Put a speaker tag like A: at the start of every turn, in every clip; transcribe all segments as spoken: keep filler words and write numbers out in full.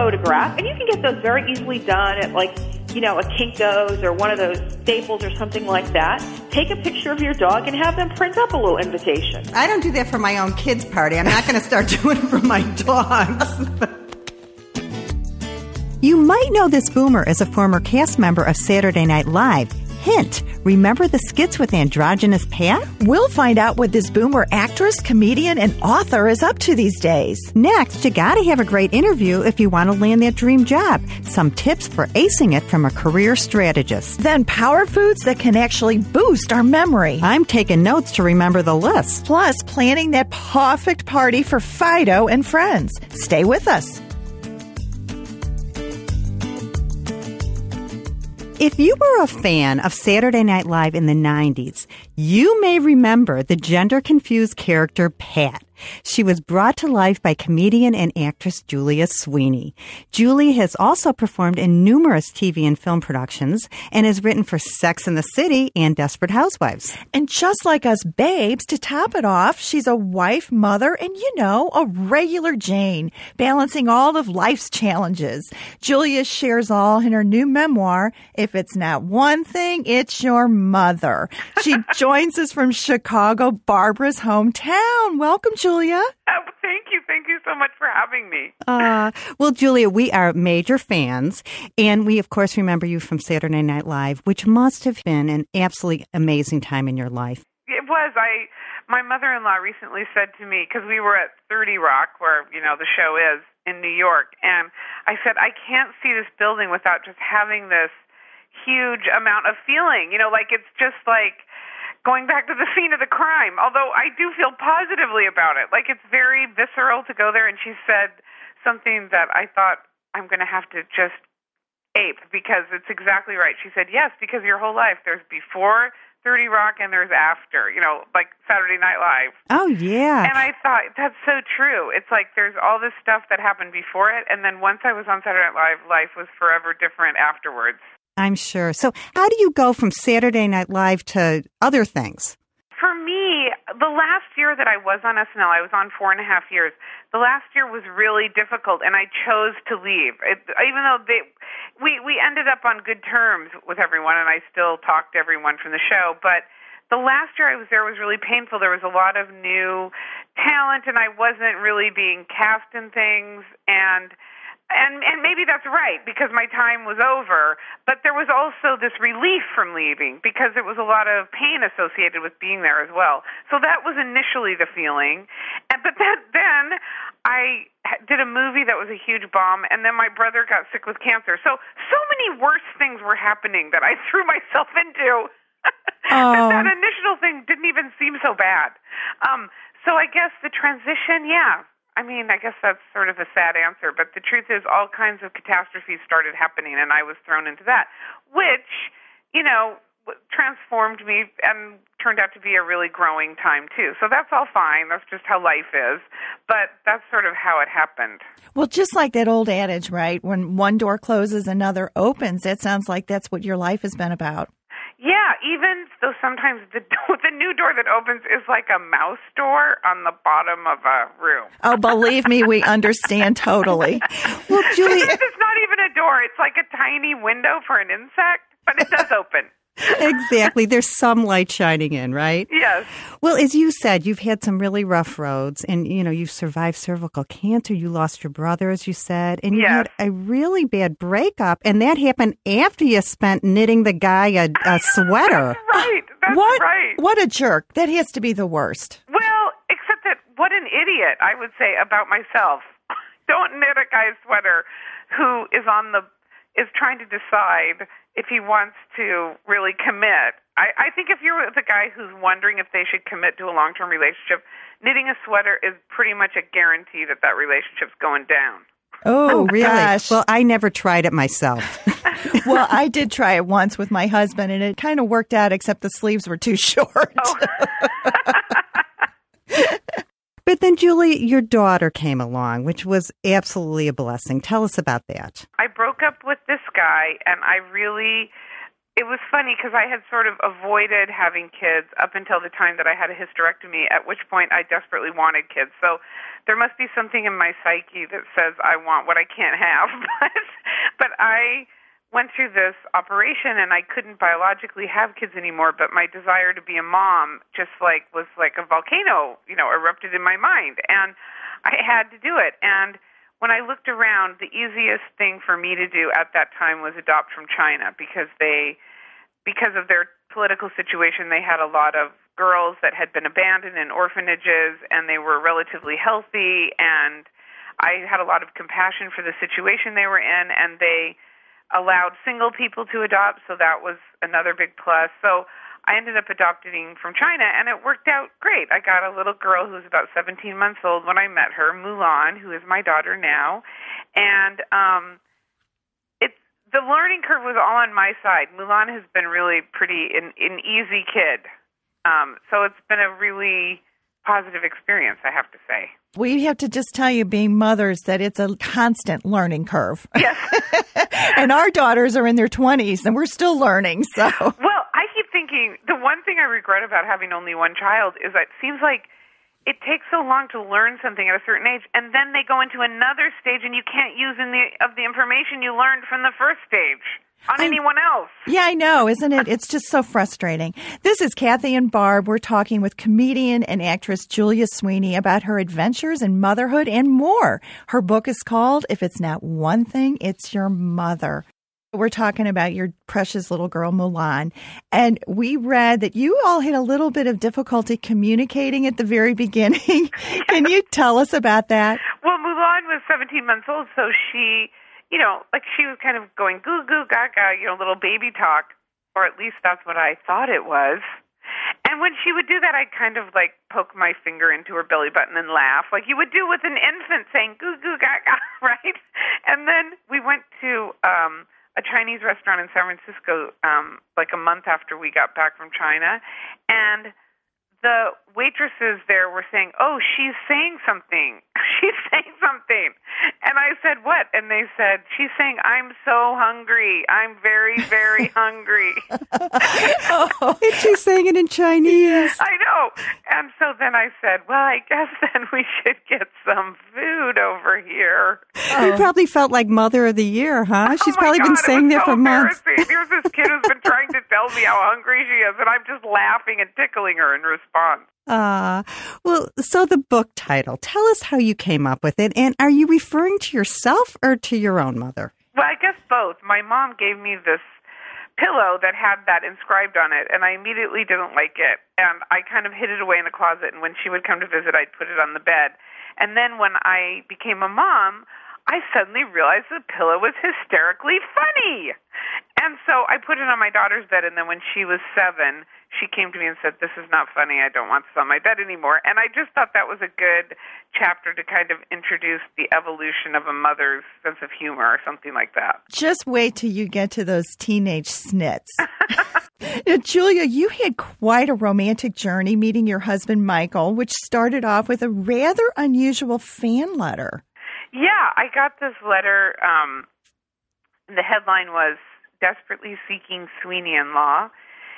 A: photograph, and you can get those very easily done at, like, you know, a Kinko's or one of those Staples or something like that. Take a picture of your dog and have them print up a little invitation.
B: I don't do that for my own kids' party. I'm not going to start doing it for my dogs.
C: You might know this boomer as a former cast member of Saturday Night Live. Hint, remember the skits with androgynous Pat?
D: We'll find out what this boomer actress, comedian, and author is up to these days.
C: Next, you gotta have a great interview if you want to land that dream job. Some tips for acing it from a career strategist.
D: Then power foods that can actually boost our memory.
C: I'm taking notes to remember the list.
D: Plus, planning that perfect party for Fido and friends. Stay with us.
C: If you were a fan of Saturday Night Live in the nineties, you may remember the gender-confused character Pat. She was brought to life by comedian and actress Julia Sweeney. Julie has also performed in numerous T V and film productions and has written for Sex and the City and Desperate Housewives.
D: And just like us babes, to top it off, she's a wife, mother, and, you know, a regular Jane, balancing all of life's challenges. Julia shares all in her new memoir, If It's Not One Thing, It's Your Mother. She joins us from Chicago, Barbara's hometown. Welcome, Julia. Julia.
E: Oh, thank you. Thank you so much for having me.
C: Uh, well, Julia, we are major fans, and we, of course, remember you from Saturday Night Live, which must have been an absolutely amazing time in your life.
E: It was. I, my mother-in-law recently said to me, because we were at thirty Rock, where, you know, the show is in New York, and I said, I can't see this building without just having this huge amount of feeling. You know, like it's just like going back to the scene of the crime, although I do feel positively about it. Like, it's very visceral to go there, and she said something that I thought I'm going to have to just ape, because it's exactly right. She said, yes, because your whole life, there's before thirty Rock and there's after, you know, like Saturday Night Live.
C: Oh, yeah.
E: And I thought, that's so true. It's like there's all this stuff that happened before it, and then once I was on Saturday Night Live, life was forever different afterwards.
C: I'm sure. So how do you go from Saturday Night Live to other things?
E: For me, the last year that I was on S N L, I was on four and a half years. The last year was really difficult, and I chose to leave. It, even though they, we, we ended up on good terms with everyone, and I still talk to everyone from the show, but the last year I was there was really painful. There was a lot of new talent, and I wasn't really being cast in things, and And and maybe that's right, because my time was over, but there was also this relief from leaving, because there was a lot of pain associated with being there as well. So that was initially the feeling. And, but that, then I did a movie that was a huge bomb, and then my brother got sick with cancer. So, so many worse things were happening that I threw myself into.
C: Oh.
E: That initial thing didn't even seem so bad. Um, so I guess the transition, yeah. I mean, I guess that's sort of a sad answer, but the truth is all kinds of catastrophes started happening, and I was thrown into that, which, you know, transformed me and turned out to be a really growing time, too. So that's all fine. That's just how life is. But that's sort of how it happened.
D: Well, just like that old adage, right? When one door closes, another opens. It sounds like that's what your life has been about.
E: Yeah, even though sometimes the the new door that opens is like a mouse door on the bottom of a room.
D: Oh, believe me, we understand totally.
C: Well, Julie,
E: it's not even a door. It's like a tiny window for an insect, but it does open.
C: Exactly. There's some light shining in, right?
E: Yes.
C: Well, as you said, you've had some really rough roads, and, you know, you survived cervical cancer. You lost your brother, as you said, and you
E: yes.
C: had a really bad breakup, and that happened after you spent knitting the guy a, a sweater.
E: That's right. That's
D: what?
E: right.
D: What a jerk. That has to be the worst.
E: Well, except that what an idiot, I would say, about myself. Don't knit a guy's sweater who is on the is trying to decide if he wants to really commit. I, I think if you're the guy who's wondering if they should commit to a long-term relationship, knitting a sweater is pretty much a guarantee that that relationship's going down.
D: Oh,
C: oh really?
D: Gosh.
C: Well, I never tried it myself.
D: Well, I did try it once with my husband, and it kind of worked out, except the sleeves were too short.
E: Oh.
C: But then, Julie, your daughter came along, which was absolutely a blessing. Tell us about that.
E: I broke up with this guy, and I really, it was funny because I had sort of avoided having kids up until the time that I had a hysterectomy, at which point I desperately wanted kids. So there must be something in my psyche that says I want what I can't have. but, but I went through this operation and I couldn't biologically have kids anymore, but my desire to be a mom just like was like a volcano, you know, erupted in my mind. And I had to do it. And when I looked around, the easiest thing for me to do at that time was adopt from China because they, because of their political situation, they had a lot of girls that had been abandoned in orphanages and they were relatively healthy. And I had a lot of compassion for the situation they were in, and they allowed single people to adopt, so that was another big plus. So I ended up adopting from China, and it worked out great. I got a little girl who was about seventeen months old when I met her, Mulan, who is my daughter now. And um, it's the learning curve was all on my side. Mulan has been really pretty an, an easy kid. Um, so it's been a really positive experience, I have to say.
D: We have to just tell you, being mothers, that it's a constant learning curve.
E: Yes.
D: And our daughters are in their twenties, and we're still learning. So,
E: well, I keep thinking the one thing I regret about having only one child is that it seems like it takes so long to learn something at a certain age, and then they go into another stage, and you can't use any of the information you learned from the first stage on
D: I,
E: anyone else.
D: Yeah, I know, isn't it? It's just so frustrating. This is Kathy and Barb. We're talking with comedian and actress Julia Sweeney about her adventures in motherhood and more. Her book is called If It's Not One Thing, It's Your Mother. We're talking about your precious little girl, Mulan. And we read that you all had a little bit of difficulty communicating at the very beginning. Can you tell us about that?
E: Well, Mulan was seventeen months old, so she... You know, like she was kind of going goo goo gaga, you know, little baby talk, or at least that's what I thought it was. And when she would do that, I'd kind of like poke my finger into her belly button and laugh, like you would do with an infant saying goo goo gaga, right? And then we went to um, a Chinese restaurant in San Francisco um, like a month after we got back from China, and the waitresses there were saying, oh, she's saying something. She's saying something. And I said, what? And they said, she's saying, I'm so hungry. I'm very, very hungry.
C: Oh, and she's saying it in Chinese.
E: I know. And so then I said, well, I guess then we should get some food over here.
C: Oh. You probably felt like Mother of the Year, huh? She's
E: oh
C: probably
E: God,
C: been saying that
E: so
C: for months.
E: Here's this kid who's been trying to tell me how hungry she is, and I'm just laughing and tickling her in response.
C: Ah, uh, well, so the book title, tell us how you came up with it, and are you referring to yourself or to your own mother?
E: Well, I guess both. My mom gave me this pillow that had that inscribed on it, and I immediately didn't like it, and I kind of hid it away in the closet, and when she would come to visit, I'd put it on the bed. And then when I became a mom, I suddenly realized the pillow was hysterically funny. And so I put it on my daughter's bed, and then when she was seven, she came to me and said, this is not funny, I don't want this on my bed anymore. And I just thought that was a good chapter to kind of introduce the evolution of a mother's sense of humor or something like that.
D: Just wait till you get to those teenage snits. Now, Julia, you had quite a romantic journey meeting your husband, Michael, which started off with a rather unusual fan letter.
E: Yeah, I got this letter. Um, the headline was Desperately Seeking Sweeney-in-Law.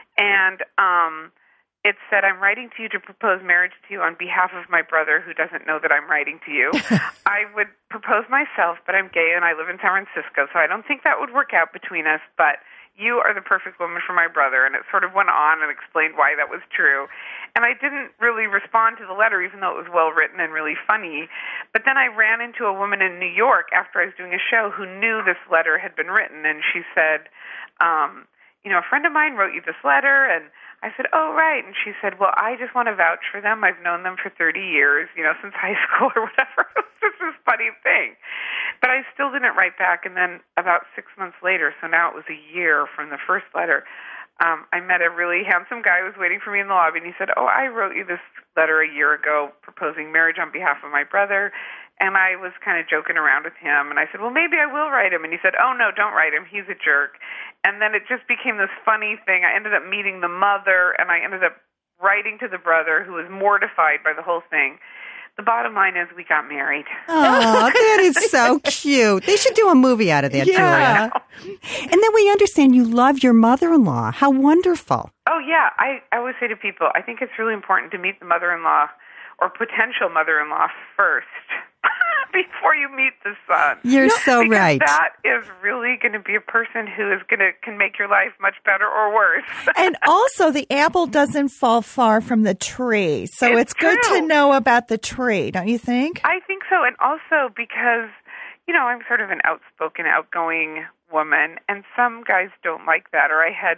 E: And um, it said, I'm writing to you to propose marriage to you on behalf of my brother who doesn't know that I'm writing to you. I would propose myself, but I'm gay and I live in San Francisco, so I don't think that would work out between us, but you are the perfect woman for my brother. And it sort of went on and explained why that was true. And I didn't really respond to the letter, even though it was well written and really funny. But then I ran into a woman in New York after I was doing a show who knew this letter had been written, and she said, um, you know, a friend of mine wrote you this letter, and I said, oh, right. And she said, well, I just want to vouch for them. I've known them for thirty years, you know, since high school or whatever. It was just this funny thing. But I still didn't write back. And then about six months later, so now it was a year from the first letter, um, I met a really handsome guy who was waiting for me in the lobby, and he said, oh, I wrote you this letter a year ago proposing marriage on behalf of my brother. And I was kind of joking around with him, and I said, well, maybe I will write him. And he said, oh, no, don't write him. He's a jerk. And then it just became this funny thing. I ended up meeting the mother, and I ended up writing to the brother, who was mortified by the whole thing. the bottom line is we got married.
C: Oh, that is so cute. They should do a movie out of that,
D: Yeah.
C: Julia. And then we understand you love your mother-in-law. How wonderful.
E: Oh, yeah. I, I always say to people, I think it's really important to meet the mother-in-law or potential mother-in-law first before you meet the son.
C: You're so
E: because
C: right.
E: That is really going to be a person who is going to can make your life much better or worse.
D: And also, the apple doesn't fall far from the tree. So it's,
E: It's
D: good
E: true.
D: to know about the tree, don't you think?
E: I think so. And also because, you know, I'm sort of an outspoken, outgoing woman, and some guys don't like that. Or I had,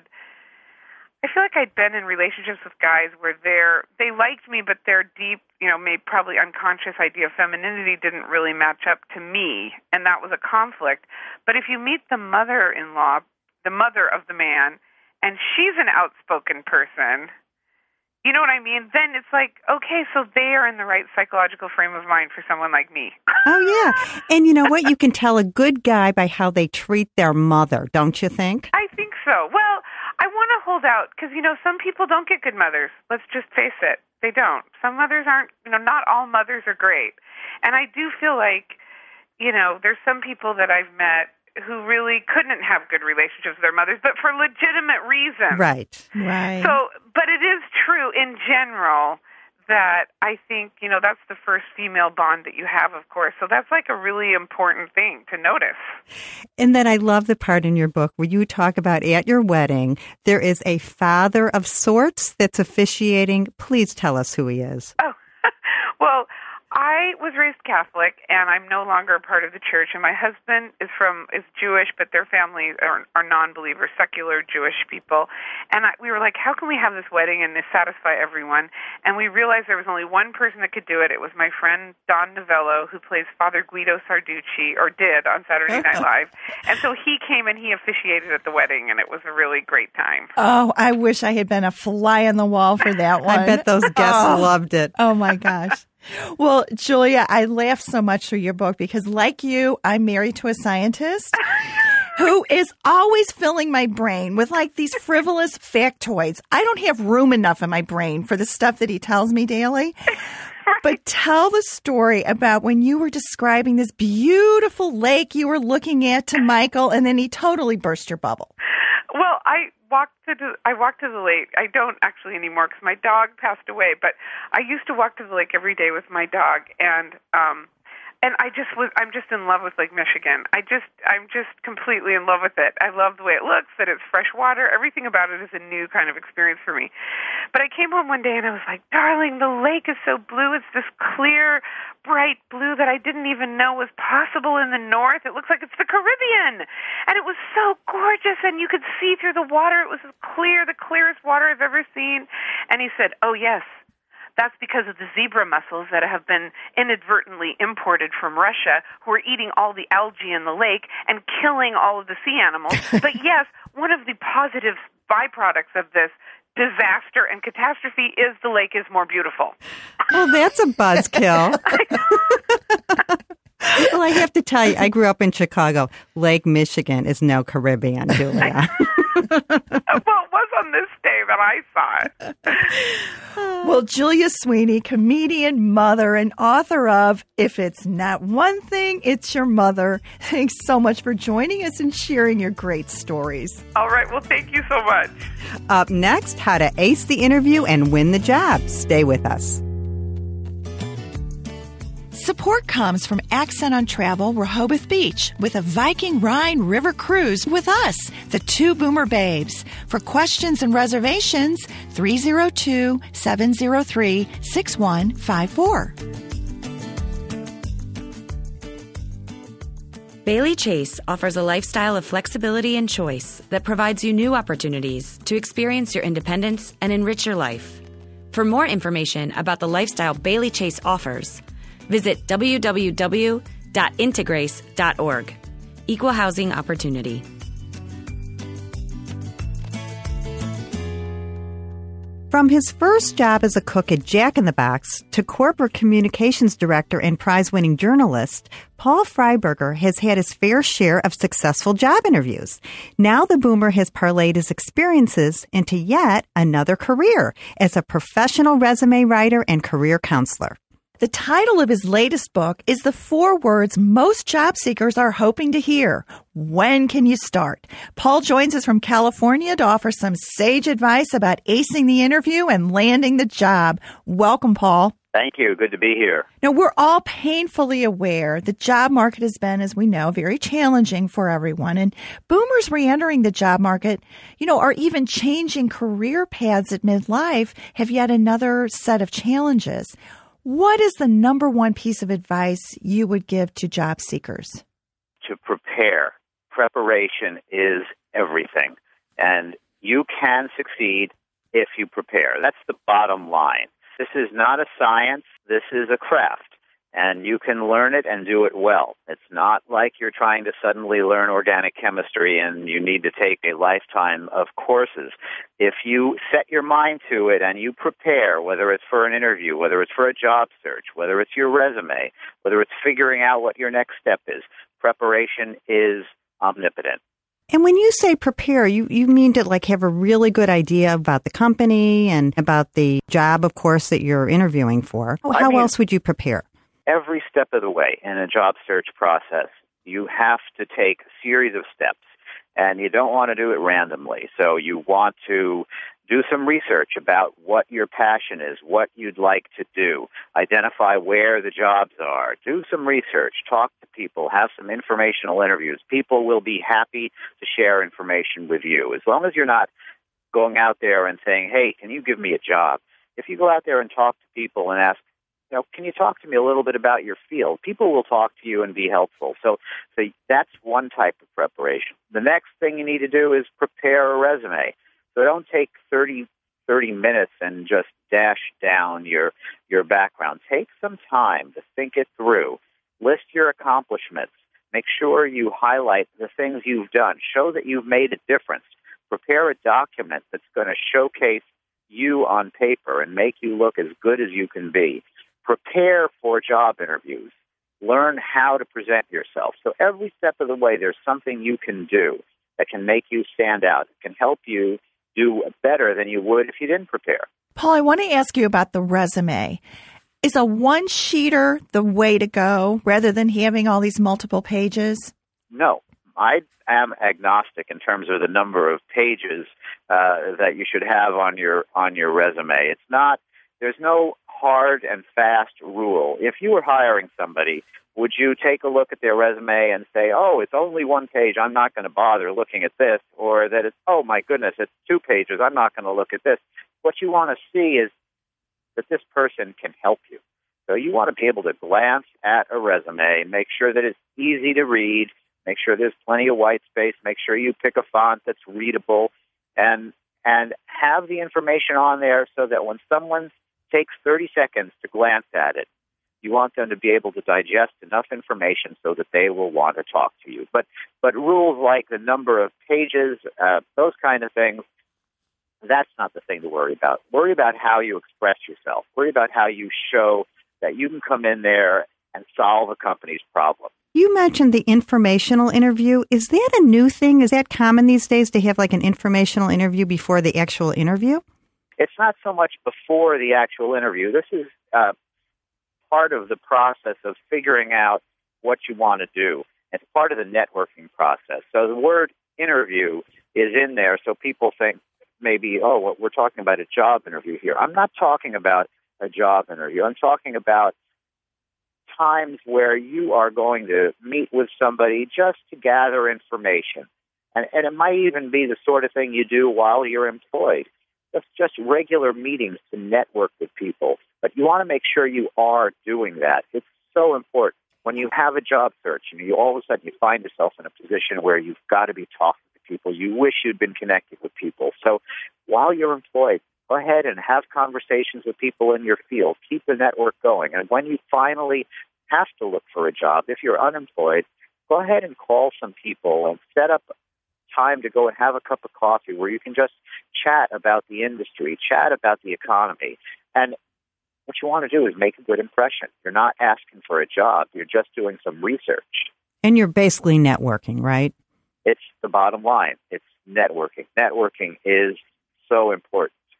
E: I feel like I'd been in relationships with guys where they're, they liked me, but their deep, you know, maybe probably unconscious idea of femininity didn't really match up to me, and that was a conflict. But if you meet the mother-in-law, the mother of the man, and she's an outspoken person, you know what I mean? Then it's like, okay, so they are in the right psychological frame of mind for someone like me.
C: Oh, yeah. And you know what? You can tell a good guy by how they treat their mother, don't you think?
E: I think so. Well, I want to hold out because, you know, some people don't get good mothers. Let's just face it. They don't. Some mothers aren't, you know, not all mothers are great. And I do feel like, you know, there's some people that I've met who really couldn't have good relationships with their mothers, but for legitimate reasons.
C: Right.
D: Right.
E: So, but it is true in general that I think, you know, that's the first female bond that you have, of course. So that's like a really important thing to notice.
C: And then I love the part in your book where you talk about at your wedding, there is a father of sorts that's officiating. Please tell us who he is.
E: Oh, well, I was raised Catholic, and I'm no longer a part of the church. And my husband is from is Jewish, but their families are, are non-believers, secular Jewish people. And I, we were like, how can we have this wedding and satisfy everyone? And we realized there was only one person that could do it. It was my friend Don Novello, who plays Father Guido Sarducci, or did on Saturday Night Live. And so he came and he officiated at the wedding, and it was a really great time.
D: Oh, I wish I had been a fly on the wall for that one.
C: I bet those guests
D: Oh.
C: loved it.
D: Oh, my gosh. Well, Julia, I laughed so much through your book because, like you, I'm married to a scientist who is always filling my brain with like these frivolous factoids. I don't have room enough in my brain for the stuff that he tells me daily. But tell the story about when you were describing this beautiful lake you were looking at to Michael, and then he totally burst your bubble.
E: Well, I walked to the, I walked to the lake. I don't actually anymore because my dog passed away. But I used to walk to the lake every day with my dog, and um, and I just was I'm just in love with Lake Michigan. I just I'm just completely in love with it. I love the way it looks, that it's fresh water. Everything about it is a new kind of experience for me. But I came home one day and I was like, darling, the lake is so blue. It's this clear, bright blue that I didn't even know was possible in the north. It looks like it's the Caribbean. And it was so gorgeous, and you could see through the water. It was clear, the clearest water I've ever seen. And he said, oh, yes, that's because of the zebra mussels that have been inadvertently imported from Russia, who are eating all the algae in the lake and killing all of the sea animals. But yes, one of the positive byproducts of this disaster and catastrophe is the lake is more beautiful.
C: Oh, that's a buzzkill. Well, I have to tell you, I grew up in Chicago. Lake Michigan is no Caribbean, Julia.
E: Well, it was on this day that I saw it.
D: Well, Julia Sweeney, comedian, mother, and author of If It's Not One Thing, It's Your Mother. Thanks so much for joining us and sharing your great stories.
E: All right. Well, thank you so much.
C: Up next, how to ace the interview and win the job. Stay with us.
D: Support comes from Accent on Travel Rehoboth Beach with a Viking Rhine River cruise with us, the two Boomer Babes. For questions and reservations, three oh two, seven oh three, six one five four.
F: Bailey Chase offers a lifestyle of flexibility and choice that provides you new opportunities to experience your independence and enrich your life. For more information about the lifestyle Bailey Chase offers, visit w w w dot integrace dot org. Equal housing opportunity.
C: From his first job as a cook at Jack in the Box to corporate communications director and prize-winning journalist, Paul Freiberger has had his fair share of successful job interviews. Now the Boomer has parlayed his experiences into yet another career as a professional resume writer and career counselor.
D: The title of his latest book is the four words most job seekers are hoping to hear. When can you start? Paul joins us from California to offer some sage advice about acing the interview and landing the job. Welcome, Paul.
G: Thank you. Good to be here.
D: Now, we're all painfully aware the job market has been, as we know, very challenging for everyone. And boomers re-entering the job market, you know, or even changing career paths at midlife have yet another set of challenges. What is the number one piece of advice you would give to job seekers?
G: To prepare. Preparation is everything. And you can succeed if you prepare. That's the bottom line. This is not a science. This is a craft. And you can learn it and do it well. It's not like you're trying to suddenly learn organic chemistry and you need to take a lifetime of courses. If you set your mind to it and you prepare, whether it's for an interview, whether it's for a job search, whether it's your resume, whether it's figuring out what your next step is, preparation is omnipotent.
C: And when you say prepare, you, you mean to like have a really good idea about the company and about the job, of course, that you're interviewing for. How
G: I mean,
C: else would you prepare?
G: Every step of the way in a job search process, you have to take a series of steps, and you don't want to do it randomly. So you want to do some research about what your passion is, what you'd like to do, identify where the jobs are, do some research, talk to people, have some informational interviews. People will be happy to share information with you, as long as you're not going out there and saying, hey, can you give me a job? If you go out there and talk to people and ask, you know, can you talk to me a little bit about your field? People will talk to you and be helpful. So, so that's one type of preparation. The next thing you need to do is prepare a resume. So don't take thirty, thirty minutes and just dash down your your background. Take some time to think it through. List your accomplishments. Make sure you highlight the things you've done. Show that you've made a difference. Prepare a document that's going to showcase you on paper and make you look as good as you can be. Prepare for job interviews. Learn how to present yourself. So every step of the way, there's something you can do that can make you stand out. It can help you do better than you would if you didn't prepare.
D: Paul, I want to ask you about the resume. Is a one-sheeter the way to go rather than having all these multiple pages?
G: No. I am agnostic in terms of the number of pages uh, that you should have on your on your resume. It's not, there's no hard and fast rule. If you were hiring somebody, would you take a look at their resume and say, oh, it's only one page, I'm not going to bother looking at this, or that it's, oh, my goodness, it's two pages, I'm not going to look at this. What you want to see is that this person can help you. So you want to be able to glance at a resume, make sure that it's easy to read, make sure there's plenty of white space, make sure you pick a font that's readable, and and have the information on there so that when someone takes thirty seconds to glance at it, you want them to be able to digest enough information so that they will want to talk to you. But but rules like the number of pages, uh, those kind of things, that's not the thing to worry about. Worry about how you express yourself. Worry about how you show that you can come in there and solve a company's problem.
C: You mentioned the informational interview. Is that a new thing? Is that common these days to have like an informational interview before the actual interview?
G: It's not so much before the actual interview. This is uh, part of the process of figuring out what you want to do. It's part of the networking process. So the word interview is in there so people think maybe, oh, well, we're talking about a job interview here. I'm not talking about a job interview. I'm talking about times where you are going to meet with somebody just to gather information. And, and it might even be the sort of thing you do while you're employed. That's just regular meetings to network with people. But you want to make sure you are doing that. It's so important. When you have a job search and you all of a sudden you find yourself in a position where you've got to be talking to people, you wish you'd been connected with people. So while you're employed, go ahead and have conversations with people in your field. Keep the network going. And when you finally have to look for a job, if you're unemployed, go ahead and call some people and set up time to go and have a cup of coffee where you can just chat about the industry, chat about the economy. And what you want to do is make a good impression. You're not asking for a job. You're just doing some research.
C: And you're basically networking, right?
G: It's the bottom line. It's networking. Networking is so important.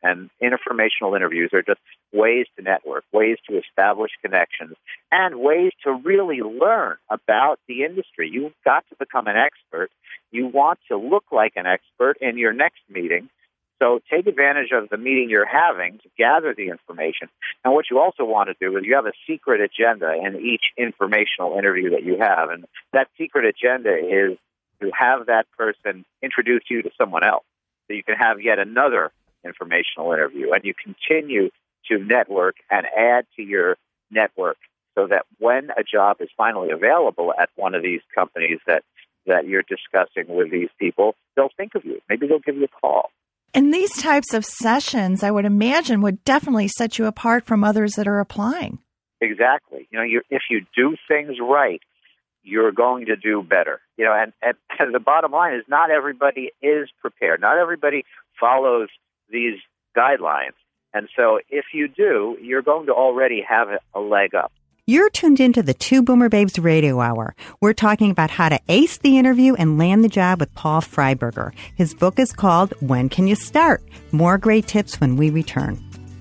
G: And informational interviews are just ways to network, ways to establish connections, and ways to really learn about the industry. You've got to become an expert. You want to look like an expert in your next meeting. So take advantage of the meeting you're having to gather the information. And what you also want to do is you have a secret agenda in each informational interview that you have. And that secret agenda is to have that person introduce you to someone else. So you can have yet another informational interview. And you continue to network and add to your network so that when a job is finally available at one of these companies that, that you're discussing with these people, they'll think of you. Maybe they'll give you a call.
D: And these types of sessions, I would imagine, would definitely set you apart from others that are applying.
G: Exactly. You know, you, if you do things right, you're going to do better. You know, and, and, and the bottom line is not everybody is prepared. Not everybody follows these guidelines. And so if you do, you're going to already have a leg up.
C: You're tuned into the Two Boomer Babes Radio Hour. We're talking about how to ace the interview and land the job with Paul Freiberger. His book is called When Can You Start? More great tips when we return.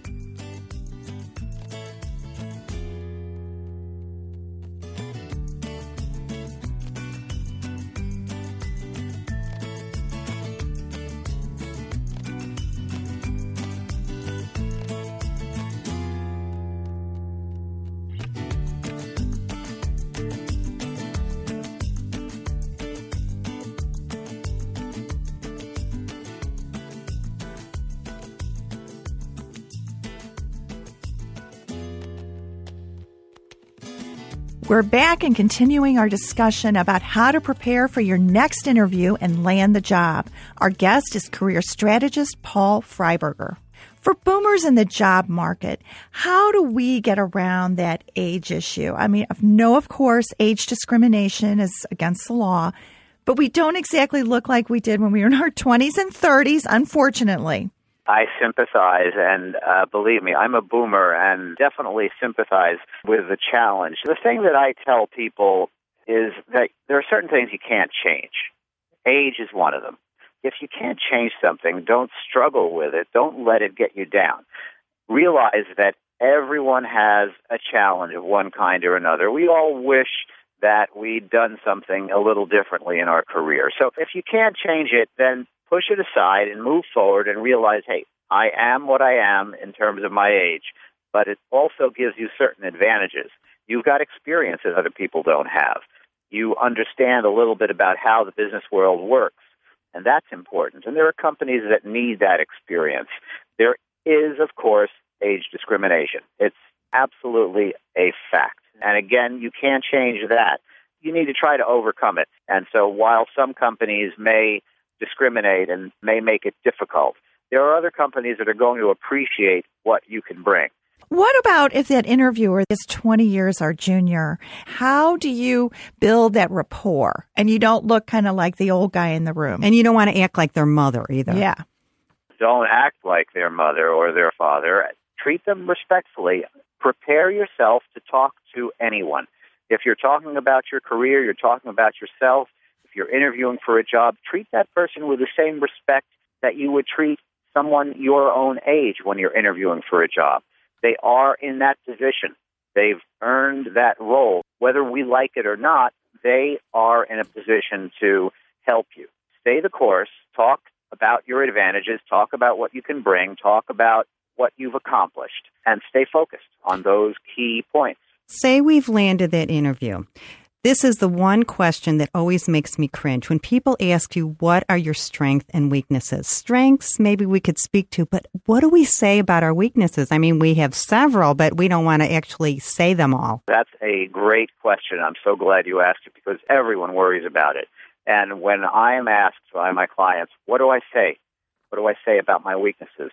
D: We're back and continuing our discussion about how to prepare for your next interview and land the job. Our guest is career strategist Paul Freiberger. For boomers in the job market, how do we get around that age issue? I mean, I know, of course, age discrimination is against the law, but we don't exactly look like we did when we were in our twenties and thirties, unfortunately.
G: I sympathize, and uh, believe me, I'm a boomer and definitely sympathize with the challenge. The thing that I tell people is that there are certain things you can't change. Age is one of them. If you can't change something, don't struggle with it. Don't let it get you down. Realize that everyone has a challenge of one kind or another. We all wish that we'd done something a little differently in our career. So if you can't change it, then push it aside and move forward and realize, hey, I am what I am in terms of my age, but it also gives you certain advantages. You've got experience that other people don't have. You understand a little bit about how the business world works, and that's important. And there are companies that need that experience. There is, of course, age discrimination. It's absolutely a fact. And again, you can't change that. You need to try to overcome it. And so while some companies may discriminate and may make it difficult, there are other companies that are going to appreciate what you can bring.
D: What about if that interviewer is twenty years our junior? How do you build that rapport? And you don't look kind of like the old guy in the room.
C: And you don't want to act like their mother either.
D: Yeah.
G: Don't act like their mother or their father. Treat them respectfully. Prepare yourself to talk to anyone. If you're talking about your career, you're talking about yourself, if you're interviewing for a job, treat that person with the same respect that you would treat someone your own age when you're interviewing for a job. They are in that position. They've earned that role. Whether we like it or not, they are in a position to help you. Stay the course. Talk about your advantages. Talk about what you can bring. Talk about what you've accomplished. And stay focused on those key points.
C: Say we've landed that interview. This is the one question that always makes me cringe. When people ask you, what are your strengths and weaknesses? Strengths, maybe we could speak to, but what do we say about our weaknesses? I mean, we have several, but we don't want to actually say them all.
G: That's a great question. I'm so glad you asked it because everyone worries about it. And when I am asked by my clients, what do I say? What do I say about my weaknesses?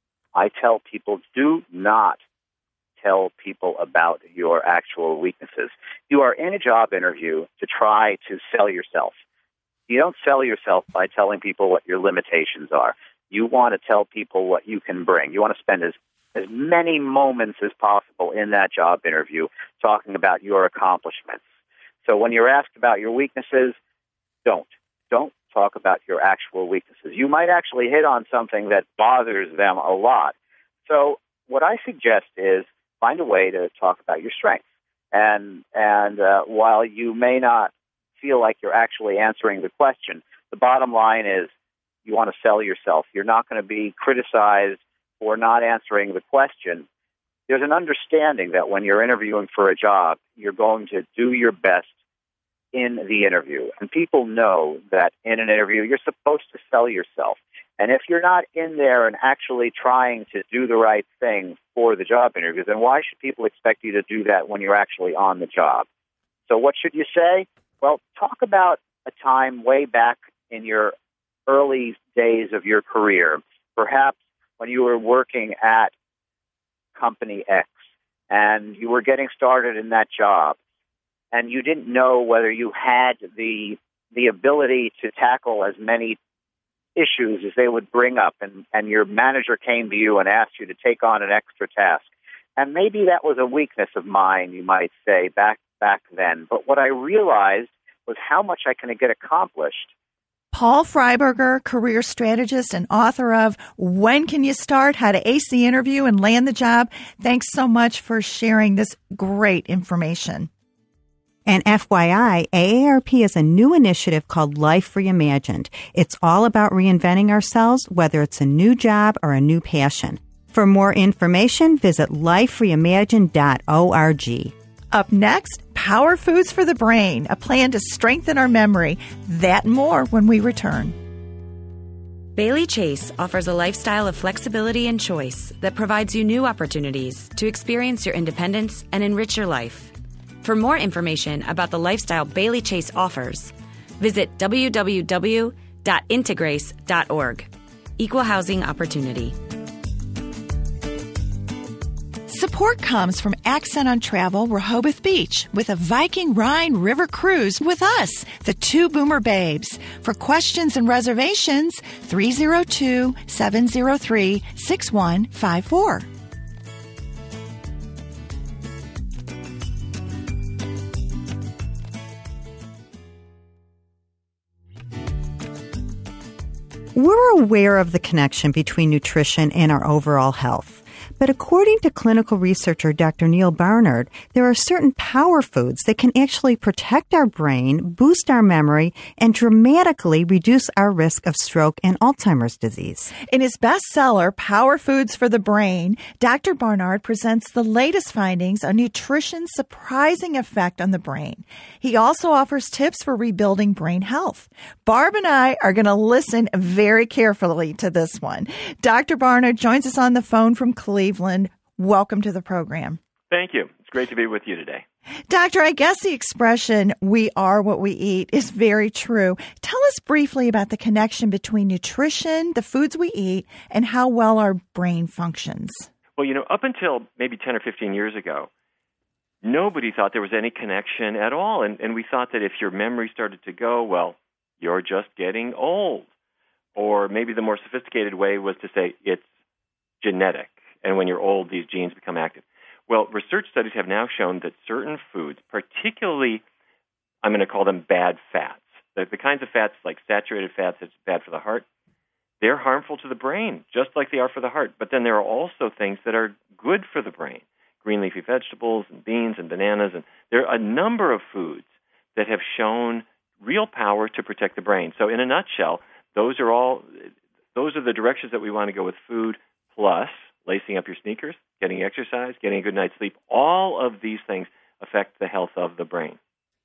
G: I tell people, do not tell people about your actual weaknesses. You are in a job interview to try to sell yourself. You don't sell yourself by telling people what your limitations are. You want to tell people what you can bring. You want to spend as, as many moments as possible in that job interview talking about your accomplishments. So when you're asked about your weaknesses, don't. Don't talk about your actual weaknesses. You might actually hit on something that bothers them a lot. So what I suggest is find a way to talk about your strengths. And and uh, while you may not feel like you're actually answering the question, the bottom line is you want to sell yourself. You're not going to be criticized for not answering the question. There's an understanding that when you're interviewing for a job, you're going to do your best in the interview. And people know that in an interview, you're supposed to sell yourself. And if you're not in there and actually trying to do the right thing for the job interview, then why should people expect you to do that when you're actually on the job? So what should you say? Well, talk about a time way back in your early days of your career, perhaps when you were working at Company X and you were getting started in that job and you didn't know whether you had the the ability to tackle as many issues as they would bring up, and, and your manager came to you and asked you to take on an extra task. And maybe that was a weakness of mine, you might say, back back then. But what I realized was how much I can get accomplished.
D: Paul Freiberger, career strategist and author of When Can You Start? How to Ace the Interview and Land the Job. Thanks so much for sharing this great information.
C: And F Y I, A A R P is a new initiative called Life Reimagined. It's all about reinventing ourselves, whether it's a new job or a new passion. For more information, visit life reimagined dot org.
D: Up next, Power Foods for the Brain, a plan to strengthen our memory. That and more when we return.
F: Bailey Chase offers a lifestyle of flexibility and choice that provides you new opportunities to experience your independence and enrich your life. For more information about the lifestyle Bailey Chase offers, visit w w w dot integrace dot org. Equal housing opportunity.
D: Support comes from Accent on Travel Rehoboth Beach with a Viking Rhine River cruise with us, the two Boomer Babes. For questions and reservations, three oh two, seven oh three, six one five four.
C: We're aware of the connection between nutrition and our overall health. But according to clinical researcher Doctor Neal Barnard, there are certain power foods that can actually protect our brain, boost our memory, and dramatically reduce our risk of stroke and Alzheimer's disease.
D: In his bestseller, Power Foods for the Brain, Doctor Barnard presents the latest findings on nutrition's surprising effect on the brain. He also offers tips for rebuilding brain health. Barb and I are going to listen very carefully to this one. Doctor Barnard joins us on the phone from Cleveland. Welcome to the program.
H: Thank you. It's great to be with you today.
D: Doctor, I guess the expression, we are what we eat, is very true. Tell us briefly about the connection between nutrition, the foods we eat, and how well our brain functions.
H: Well, you know, up until maybe ten or fifteen years ago, nobody thought there was any connection at all. And, and we thought that if your memory started to go, well, you're just getting old. Or maybe the more sophisticated way was to say it's genetic. And when you're old, these genes become active. Well, research studies have now shown that certain foods, particularly, I'm going to call them bad fats, the, the kinds of fats like saturated fats that's bad for the heart, they're harmful to the brain, just like they are for the heart. But then there are also things that are good for the brain, green leafy vegetables and beans and bananas. And there are a number of foods that have shown real power to protect the brain. So in a nutshell, those are all, those are the directions that we want to go with food, plus lacing up your sneakers, getting exercise, getting a good night's sleep. All of these things affect the health of the brain.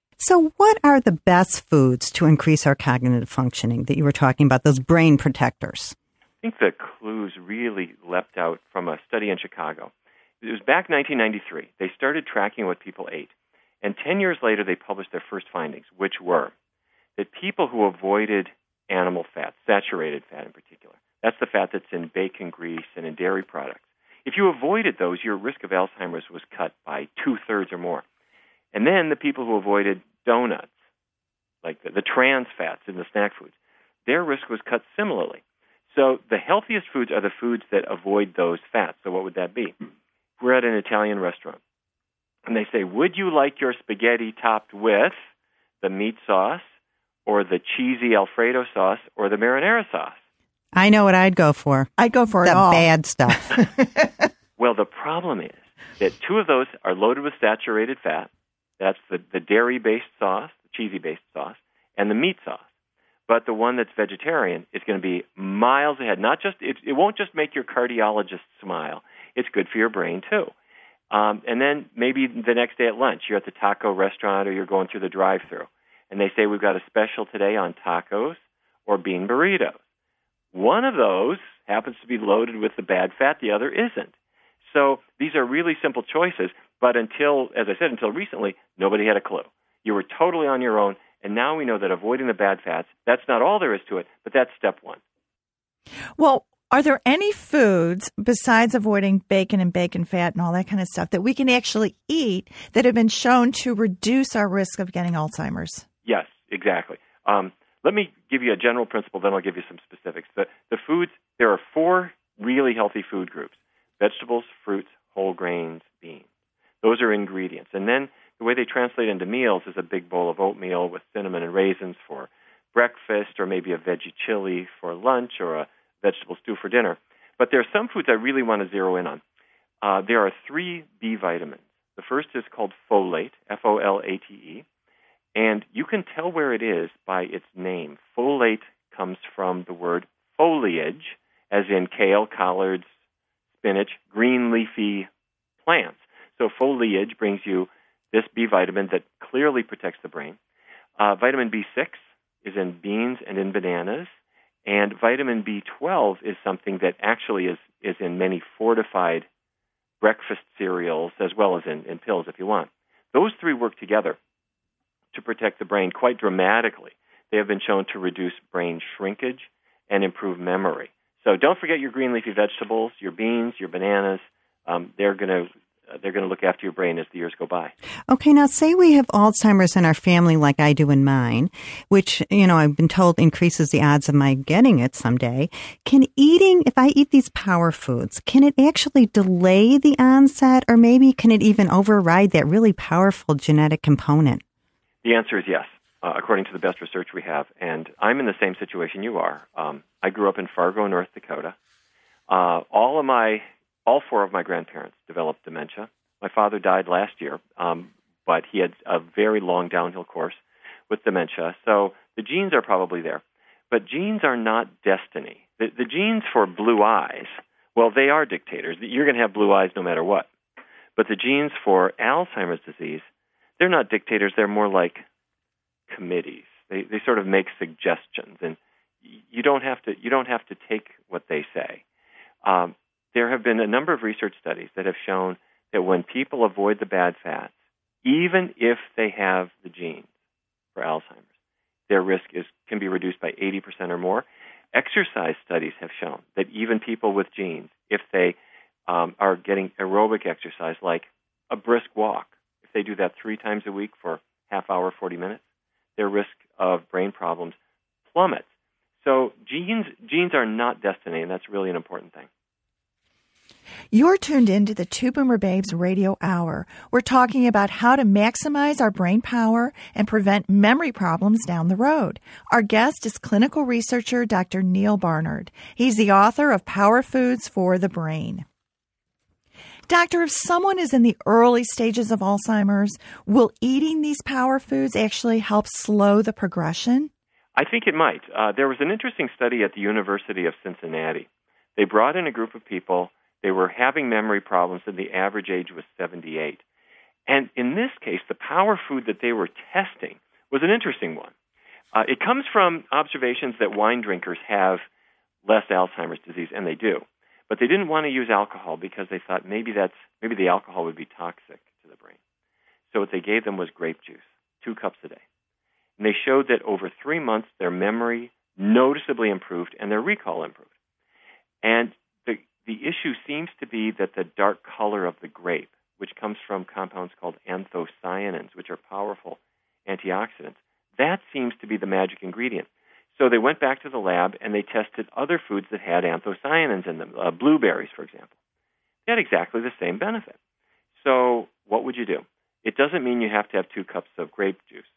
C: So what are the best foods to increase our cognitive functioning that you were talking about, those brain protectors?
H: I think the clues really leapt out from a study in Chicago. It was back in nineteen ninety-three. They started tracking what people ate. And ten years later, they published their first findings, which were that people who avoided animal fat, saturated fat in particular, that's the fat that's in bacon grease and in dairy products. If you avoided those, your risk of Alzheimer's was cut by two-thirds or more. And then the people who avoided donuts, like the, the trans fats in the snack foods, their risk was cut similarly. So the healthiest foods are the foods that avoid those fats. So what would that be? We're at an Italian restaurant, and they say, would you like your spaghetti topped with the meat sauce or or the cheesy Alfredo sauce, or the marinara sauce.
C: I know what I'd go for.
D: I'd go for
C: the
D: it all.
C: bad stuff.
H: Well, the problem is that two of those are loaded with saturated fat. That's the, the dairy-based sauce, the cheesy-based sauce, and the meat sauce. But the one that's vegetarian is going to be miles ahead. Not just it, it won't just make your cardiologist smile. It's good for your brain, too. Um, and then maybe the next day at lunch, you're at the taco restaurant or you're going through the drive-thru, and they say, we've got a special today on tacos or bean burritos. One of those happens to be loaded with the bad fat. The other isn't. So these are really simple choices, but until, as I said, until recently, nobody had a clue. You were totally on your own, and now we know that avoiding the bad fats, that's not all there is to it, but that's step one.
D: Well, are there any foods besides avoiding bacon and bacon fat and all that kind of stuff that we can actually eat that have been shown to reduce our risk of getting Alzheimer's?
H: Yes, exactly. Um, let me give you a general principle, then I'll give you some specifics. The, the foods, there are four really healthy food groups: vegetables, fruits, whole grains, beans. Those are ingredients. And then the way they translate into meals is a big bowl of oatmeal with cinnamon and raisins for breakfast, or maybe a veggie chili for lunch, or a vegetable stew for dinner. But there are some foods I really want to zero in on. Uh, there are three B vitamins. The first is called folate, F O L A T E, and you can tell where it is by its name. Folate comes from the word foliage, as in kale, collards, spinach, green leafy plants. So foliage brings you this B vitamin that clearly protects the brain. Uh, vitamin B six is in beans and in bananas. And vitamin B twelve is something that actually is, is in many fortified breakfast cereals as well as in, in pills if you want. Those three work together to protect the brain quite dramatically. They have been shown to reduce brain shrinkage and improve memory. So don't forget your green leafy vegetables, your beans, your bananas. Um, they're going to uh, they're going to look after your brain as the years go by.
C: Okay, now say we have Alzheimer's in our family like I do in mine, which, you know, I've been told increases the odds of my getting it someday. Can eating, if I eat these power foods, can it actually delay the onset, or maybe can it even override that really powerful genetic component?
H: The answer is yes, uh, according to the best research we have. And I'm in the same situation you are. Um, I grew up in Fargo, North Dakota. Uh, all of my All four of my grandparents developed dementia. My father died last year, um, but he had a very long downhill course with dementia. So the genes are probably there. But genes are not destiny. The, the genes for blue eyes, well, they are dictators. You're going to have blue eyes no matter what. But the genes for Alzheimer's disease, they're not dictators. They're more like committees. They, they sort of make suggestions, and you don't have to, you don't have to take what they say. Um, There have been a number of research studies that have shown that when people avoid the bad fats, even if they have the genes for Alzheimer's, their risk is can be reduced by eighty percent or more. Exercise studies have shown that even people with genes, if they um, are getting aerobic exercise like a brisk walk, if they do that three times a week for half hour, forty minutes, their risk of brain problems plummets. So genes genes are not destiny, and that's really an important thing.
D: You're tuned into the Two Boomer Babes Radio Hour. We're talking about how to maximize our brain power and prevent memory problems down the road. Our guest is clinical researcher Doctor Neal Barnard. He's the author of Power Foods for the Brain. Doctor, if someone is in the early stages of Alzheimer's, will eating these power foods actually help slow the progression?
H: I think it might. Uh, there was an interesting study at the University of Cincinnati. They brought in a group of people. They were having memory problems, and the average age was seventy-eight. And in this case, the power food that they were testing was an interesting one. Uh, it comes from observations that wine drinkers have less Alzheimer's disease, and they do. But they didn't want to use alcohol because they thought maybe that's maybe the alcohol would be toxic to the brain. So what they gave them was grape juice, two cups a day. And they showed that over three months, their memory noticeably improved and their recall improved. And the the issue seems to be that the dark color of the grape, which comes from compounds called anthocyanins, which are powerful antioxidants, that seems to be the magic ingredient. So they went back to the lab and they tested other foods that had anthocyanins in them, uh, blueberries, for example. They had exactly the same benefit. So what would you do? It doesn't mean you have to have two cups of grape juice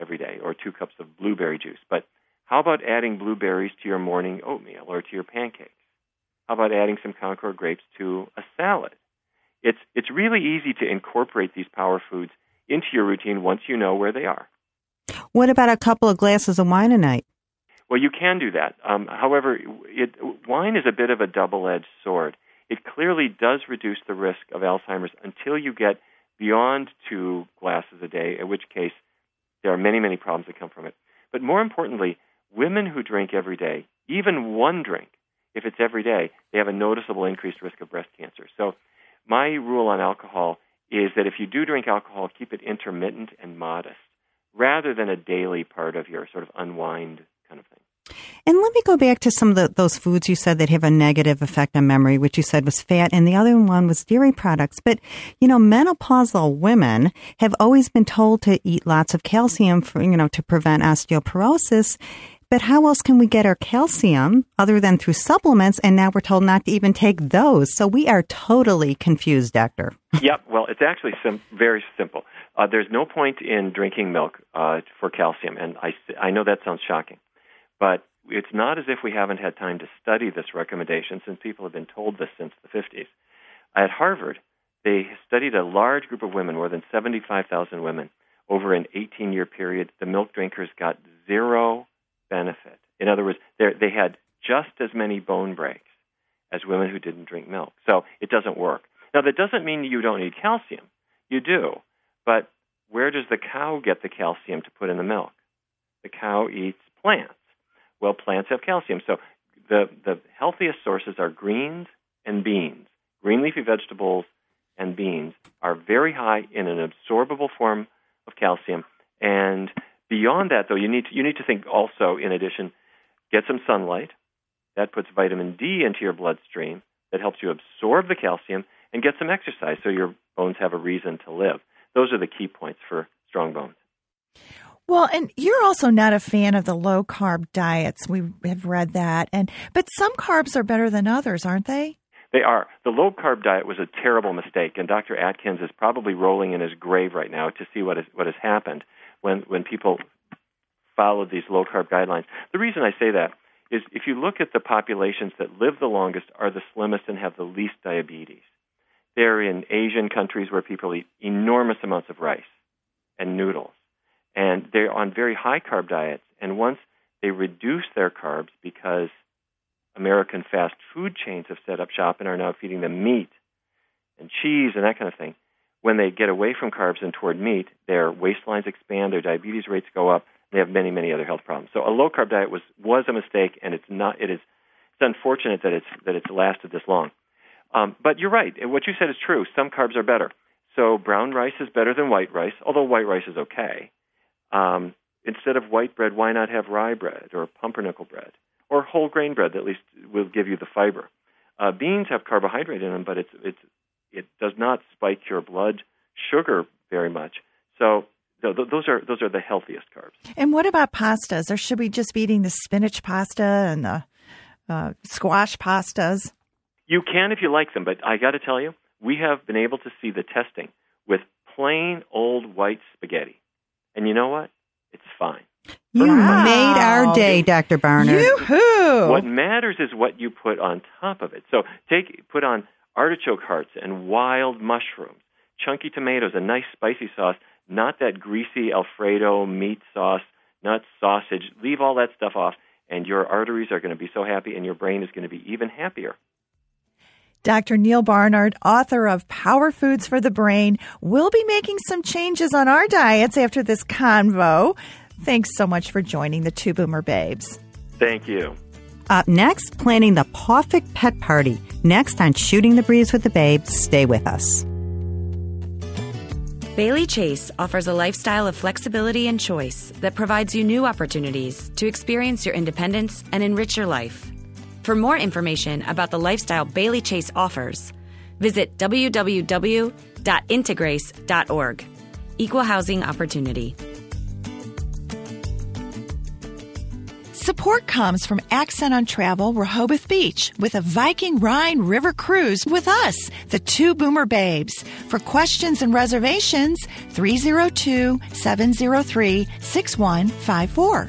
H: every day, or two cups of blueberry juice. But how about adding blueberries to your morning oatmeal or to your pancakes? How about adding some Concord grapes to a salad? It's it's really easy to incorporate these power foods into your routine once you know where they are.
C: What about a couple of glasses of wine a night?
H: Well, you can do that. Um, however, it, wine is a bit of a double-edged sword. It clearly does reduce the risk of Alzheimer's until you get beyond two glasses a day, in which case there are many, many problems that come from it. But more importantly, women who drink every day, even one drink, if it's every day, they have a noticeable increased risk of breast cancer. So my rule on alcohol is that if you do drink alcohol, keep it intermittent and modest, rather than a daily part of your sort of unwind kind of thing.
C: And let me go back to some of the, those foods you said that have a negative effect on memory, which you said was fat, and the other one was dairy products. But, you know, menopausal women have always been told to eat lots of calcium for, you know, to prevent osteoporosis. But how else can we get our calcium other than through supplements? And now we're told not to even take those. So we are totally confused, doctor.
H: Yep. Well, it's actually sim- very simple. Uh, there's no point in drinking milk uh, for calcium. And I, I know that sounds shocking. But it's not as if we haven't had time to study this recommendation, since people have been told this since the fifties. At Harvard, they studied a large group of women, more than seventy-five thousand women, over an eighteen-year period. The milk drinkers got zero benefit. In other words, they had just as many bone breaks as women who didn't drink milk. So it doesn't work. Now, that doesn't mean you don't need calcium. You do. But where does the cow get the calcium to put in the milk? The cow eats plants. Well, plants have calcium. So the, the healthiest sources are greens and beans. Green leafy vegetables and beans are very high in an absorbable form of calcium. And beyond that, though, you need to, you need to think also, in addition, get some sunlight. That puts vitamin D into your bloodstream. That helps you absorb the calcium, and get some exercise so your bones have a reason to live. Those are the key points for strong bones.
D: Well, and you're also not a fan of the low-carb diets. We have read that. and But some carbs are better than others, aren't they?
H: They are. The low-carb diet was a terrible mistake, and Doctor Atkins is probably rolling in his grave right now to see what, is, what has happened when, when people followed these low-carb guidelines. The reason I say that is if you look at the populations that live the longest are the slimmest and have the least diabetes. They're in Asian countries where people eat enormous amounts of rice and noodles. And they're on very high-carb diets. And once they reduce their carbs, because American fast food chains have set up shop and are now feeding them meat and cheese and that kind of thing, when they get away from carbs and toward meat, their waistlines expand, their diabetes rates go up, they have many, many other health problems. So a low-carb diet was, was a mistake, and it's not. It is it's unfortunate that it's that it's lasted this long. Um, but you're right. What you said is true. Some carbs are better. So brown rice is better than white rice, although white rice is okay. Um, instead of white bread, why not have rye bread or pumpernickel bread or whole grain bread that at least will give you the fiber? Uh, beans have carbohydrate in them, but it's it's it does not spike your blood sugar very much. So th- th- those are those are the healthiest carbs.
D: And what about pastas? Or should we just be eating the spinach pasta and the uh, squash pastas?
H: You can if you like them, but I got to tell you, we have been able to see the testing with plain old white spaghetti. And you know what? It's fine.
C: You
D: Wow.
C: made our day, Doctor Barnard.
D: Yoo-hoo!
H: What matters is what you put on top of it. So take put on artichoke hearts and wild mushrooms, chunky tomatoes, a nice spicy sauce, not that greasy Alfredo meat sauce, not sausage. Leave all that stuff off, and your arteries are going to be so happy, and your brain is going to be even happier.
D: Doctor Neal Barnard, author of Power Foods for the Brain, will be making some changes on our diets after this convo. Thanks so much for joining the Two Boomer Babes.
H: Thank you.
C: Up next, planning the perfect pet party. Next on Shooting the Breeze with the Babes. Stay with us.
F: Bailey Chase offers a lifestyle of flexibility and choice that provides you new opportunities to experience your independence and enrich your life. For more information about the lifestyle Bailey Chase offers, visit w w w dot integrace dot org. Equal housing opportunity.
D: Support comes from Accent on Travel Rehoboth Beach with a Viking Rhine River cruise with us, the two Boomer Babes. For questions and reservations, three oh two, seven oh three, six one five four.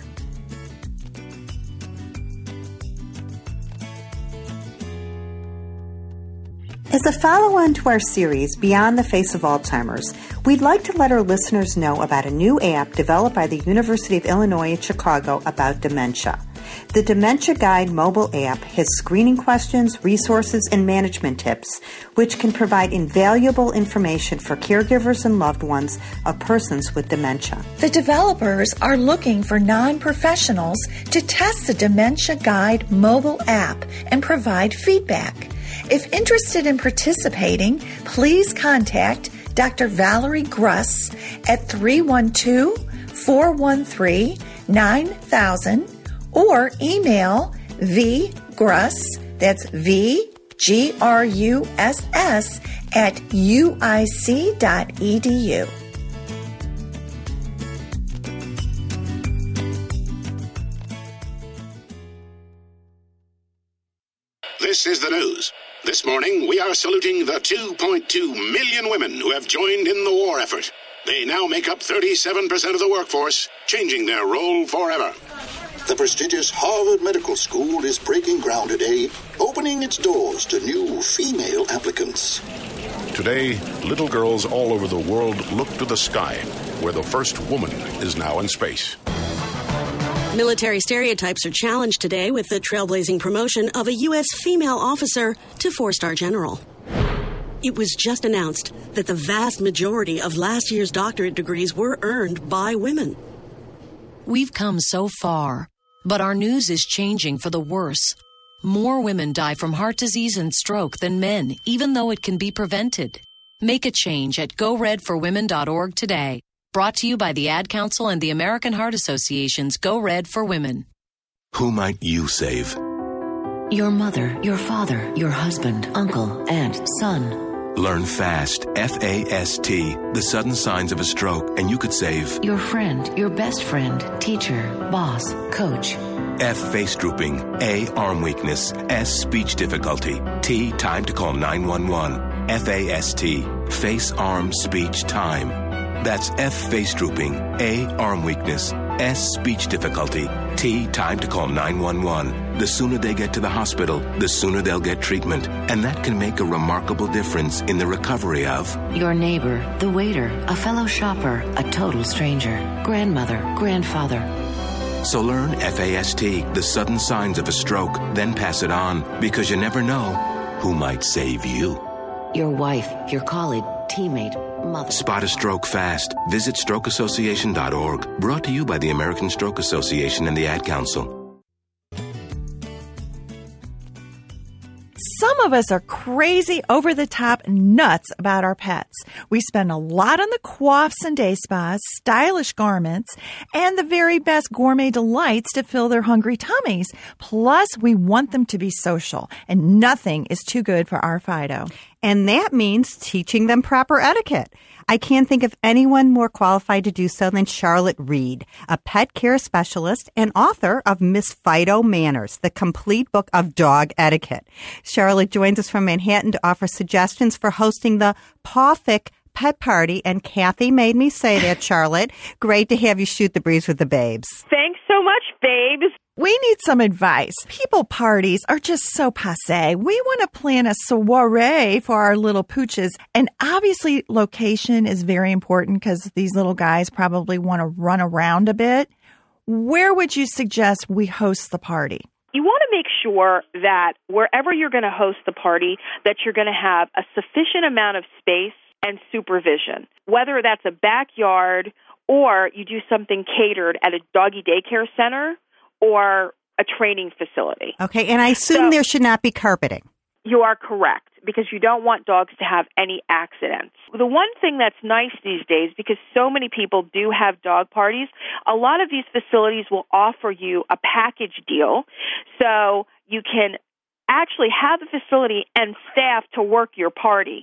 C: As a follow-on to our series, Beyond the Face of Alzheimer's, we'd like to let our listeners know about a new app developed by the University of Illinois at Chicago about dementia. The Dementia Guide mobile app has screening questions, resources, and management tips, which can provide invaluable information for caregivers and loved ones of persons with dementia.
D: The developers are looking for non-professionals to test the Dementia Guide mobile app and provide feedback. If interested in participating, please contact Doctor Valerie Gruss at three one two, four one three, nine thousand or email vgruss, that's V G R U S S, at U I C dot E D U.
I: This is the news. This morning, we are saluting the two point two million women who have joined in the war effort. They now make up thirty-seven percent of the workforce, changing their role forever.
J: The prestigious Harvard Medical School is breaking ground today, opening its doors to new female applicants.
I: Today, little girls all over the world look to the sky, where the first woman is now in space.
K: Military stereotypes are challenged today with the trailblazing promotion of a U S female officer to four-star general. It was just announced that the vast majority of last year's doctorate degrees were earned by women.
L: We've come so far, but our news is changing for the worse. More women die from heart disease and stroke than men, even though it can be prevented. Make a change at go red for women dot org today. Brought to you by the Ad Council and the American Heart Association's Go Red for Women.
M: Who might you save?
N: Your mother, your father, your husband, uncle, aunt, son.
M: Learn FAST, F A S T, the sudden signs of a stroke, and you could save
N: your friend, your best friend, teacher, boss, coach.
M: F, face drooping. A, arm weakness. S, speech difficulty. T, time to call nine one one. F A S T, face, arm, speech, time. That's F, face drooping. A, arm weakness. S, speech difficulty. T, time to call nine one one. The sooner they get to the hospital, the sooner they'll get treatment. And that can make a remarkable difference in the recovery of
N: your neighbor, the waiter, a fellow shopper, a total stranger, grandmother, grandfather.
M: So learn F A S T, the sudden signs of a stroke, then pass it on, because you never know who might save you.
N: Your wife, your colleague, teammate, mother.
M: Spot a stroke fast. Visit stroke association dot org. Brought to you by the American Stroke Association and the Ad Council.
D: Some of us are crazy, over-the-top nuts about our pets. We spend a lot on the coiffs and day spas, stylish garments, and the very best gourmet delights to fill their hungry tummies. Plus, we want them to be social, and nothing is too good for our Fido.
C: And that means teaching them proper etiquette. I can't think of anyone more qualified to do so than Charlotte Reed, a pet care specialist and author of Miss Fido Manners, the complete book of dog etiquette. Charlotte joins us from Manhattan to offer suggestions for hosting the Pawfic Pet Party, and Kathy made me say that, Charlotte. Great to have you shoot the breeze with the babes.
A: Thanks so much, babes.
D: We need some advice. People parties are just so passé. We want to plan a soiree for our little pooches. And obviously, location is very important because these little guys probably want to run around a bit. Where would you suggest we host the party?
A: You want to make sure that wherever you're going to host the party, that you're going to have a sufficient amount of space and supervision, whether that's a backyard or you do something catered at a doggy daycare center or a training facility.
C: Okay, and I assume so, there should not be carpeting.
A: You are correct, because you don't want dogs to have any accidents. The one thing that's nice these days, because so many people do have dog parties, a lot of these facilities will offer you a package deal, so you can actually have the facility and staff to work your party.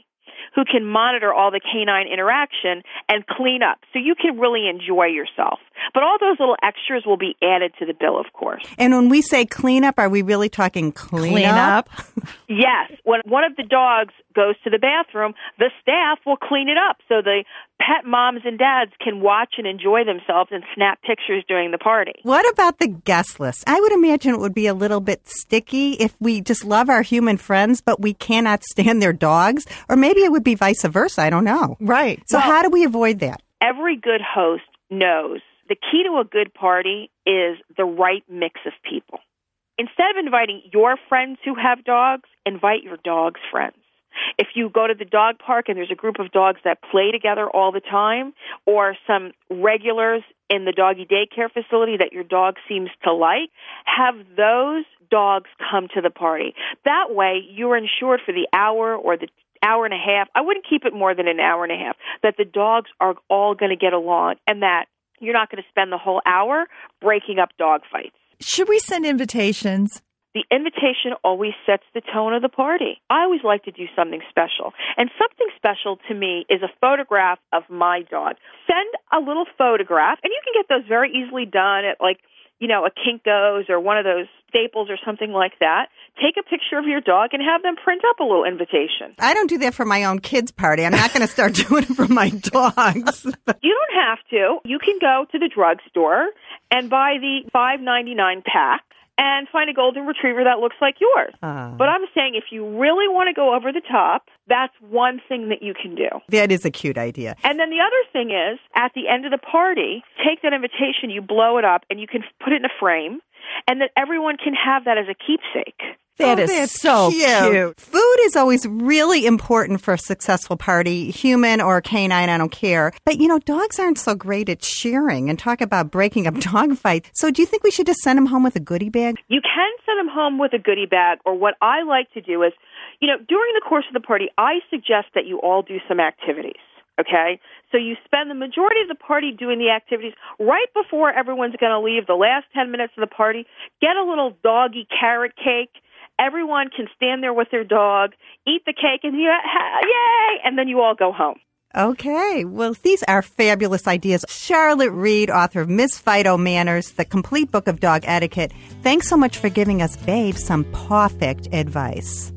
A: who can monitor all the canine interaction and clean up. So you can really enjoy yourself. But all those little extras will be added to the bill, of course.
C: And when we say clean up, are we really talking clean,
D: Clean up?
A: Yes. When one of the dogs goes to the bathroom, the staff will clean it up so the pet moms and dads can watch and enjoy themselves and snap pictures during the party.
C: What about the guest list? I would imagine it would be a little bit sticky if we just love our human friends, but we cannot stand their dogs. Or maybe it would be vice versa. I don't know.
D: Right.
C: So
A: Well,
C: how do we avoid that?
A: Every good host knows the key to a good party is the right mix of people. Instead of inviting your friends who have dogs, invite your dog's friends. If you go to the dog park and there's a group of dogs that play together all the time, or some regulars in the doggy daycare facility that your dog seems to like, have those dogs come to the party. That way, you're insured for the hour or the hour and a half. I wouldn't keep it more than an hour and a half, that the dogs are all going to get along and that you're not going to spend the whole hour breaking up dog fights.
D: Should we send invitations?
A: The invitation always sets the tone of the party. I always like to do something special. And something special to me is a photograph of my dog. Send a little photograph, and you can get those very easily done at, like, you know, a Kinko's or one of those Staples or something like that. Take a picture of your dog and have them print up a little invitation.
C: I don't do that for my own kids' party. I'm not going to start doing it for my dogs.
A: You don't have to. You can go to the drugstore and buy the five ninety-nine pack and find a golden retriever that looks like yours.
C: Uh,
A: but I'm saying if you really want to go over the top, that's one thing that you can do.
C: That is a cute idea.
A: And then the other thing is, at the end of the party, take that invitation, you blow it up, and you can put it in a frame, and that everyone can have that as a keepsake.
D: That
C: oh,
D: is
C: that's
D: so
C: cute.
D: cute.
C: Food is always really important for a successful party, human or canine, I don't care. But, you know, dogs aren't so great at sharing, and talk about breaking up dog fights. So do you think we should just send them home with a goodie bag?
A: You can send them home with a goodie bag, or what I like to do is, you know, during the course of the party, I suggest that you all do some activities. Okay? So you spend the majority of the party doing the activities. Right before everyone's going to leave, the last ten minutes of the party, get a little doggy carrot cake. Everyone can stand there with their dog, eat the cake, and you, yay! And then you all go home.
C: Okay. Well, these are fabulous ideas. Charlotte Reed, author of Miss Fido Manners, The Complete Book of Dog Etiquette. Thanks so much for giving us, babe, some perfect advice.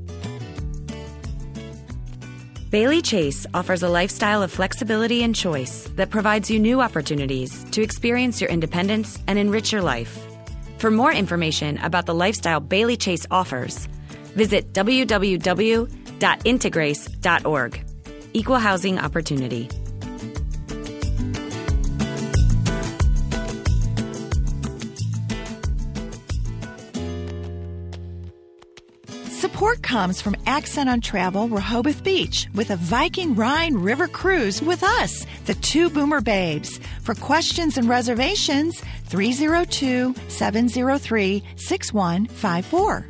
F: Bailey Chase offers a lifestyle of flexibility and choice that provides you new opportunities to experience your independence and enrich your life. For more information about the lifestyle Bailey Chase offers, visit w w w dot integrace dot org. Equal housing opportunity.
D: Support comes from Accent on Travel Rehoboth Beach with a Viking Rhine River cruise with us, the two Boomer Babes. For questions and reservations, three oh two, seven oh three, six one five four.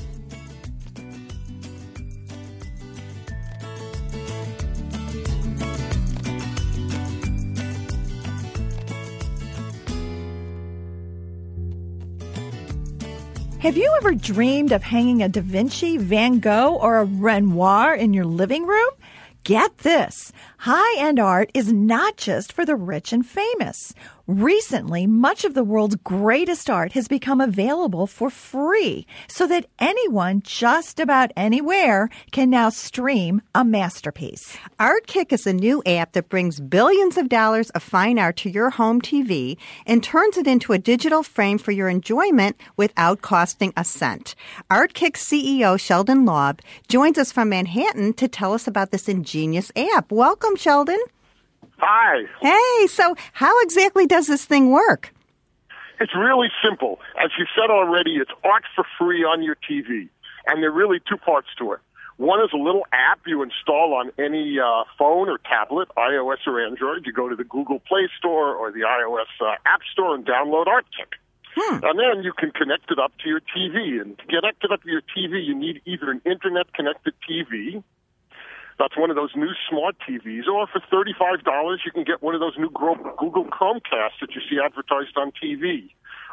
D: Have you ever dreamed of hanging a Da Vinci, Van Gogh, or a Renoir in your living room? Get this. High-end art is not just for the rich and famous. Recently, much of the world's greatest art has become available for free so that anyone just about anywhere can now stream a masterpiece.
C: ArtKick is a new app that brings billions of dollars of fine art to your home T V and turns it into a digital frame for your enjoyment without costing a cent. ArtKick C E O Sheldon Laub joins us from Manhattan to tell us about this ingenious app. Welcome, Sheldon.
O: Hi.
C: Hey, so how exactly does this thing work?
O: It's really simple. As you said already, it's art for free on your T V. And there are really two parts to it. One is a little app you install on any uh, phone or tablet, iOS or Android. You go to the Google Play Store or the iOS uh, App Store and download ArtKick. Hmm. And then you can connect it up to your T V. And to connect it up to your T V, you need either an internet-connected T V. That's one of those new smart T Vs. Or for thirty-five dollars, you can get one of those new Google Chromecast that you see advertised on T V.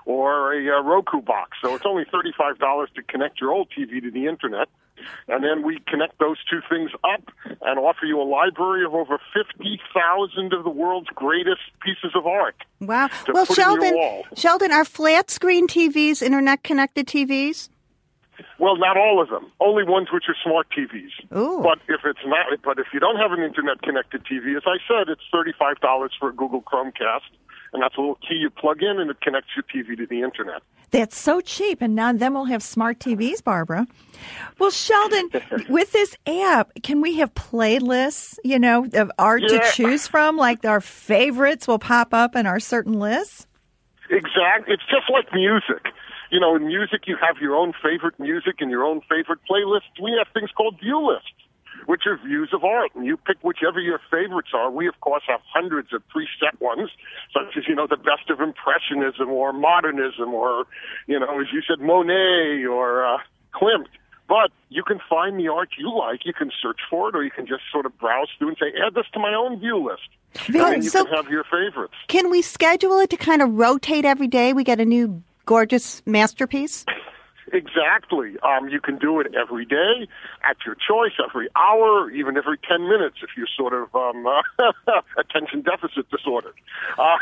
O: or a uh, Roku box. So it's only thirty-five dollars to connect your old T V to the internet. And then we connect those two things up and offer you a library of over fifty thousand of the world's greatest pieces of art.
C: Wow.
O: To
C: Well,
O: put in your
C: Sheldon,
O: wall.
C: Sheldon, are flat screen T Vs internet-connected T Vs?
O: Well, not all of them. Only ones which are smart T Vs.
C: Ooh.
O: But if it's not, but if you don't have an internet-connected T V, as I said, it's thirty-five dollars for a Google Chromecast, and that's a little key you plug in, and it connects your T V to the internet.
D: That's so cheap, and now then we'll have smart T Vs, Barbara. Well, Sheldon, with this app, can we have playlists, you know, of art
O: Yeah.
D: to choose from? Like our favorites will pop up in our certain lists?
O: Exactly. It's just like music. You know, in music, you have your own favorite music and your own favorite playlists. We have things called view lists, which are views of art, and you pick whichever your favorites are. We, of course, have hundreds of preset ones, such as, you know, the best of Impressionism or Modernism or, you know, as you said, Monet or uh, Klimt. But you can find the art you like. You can search for it, or you can just sort of browse through and say, add this to my own view list. And then you
C: so-
O: can have your favorites.
C: Can we schedule it to kind of rotate every day? We get a new gorgeous masterpiece?
O: Exactly. Um, you can do it every day, at your choice, every hour, even every ten minutes if you're sort of um, uh, attention deficit disordered. Uh,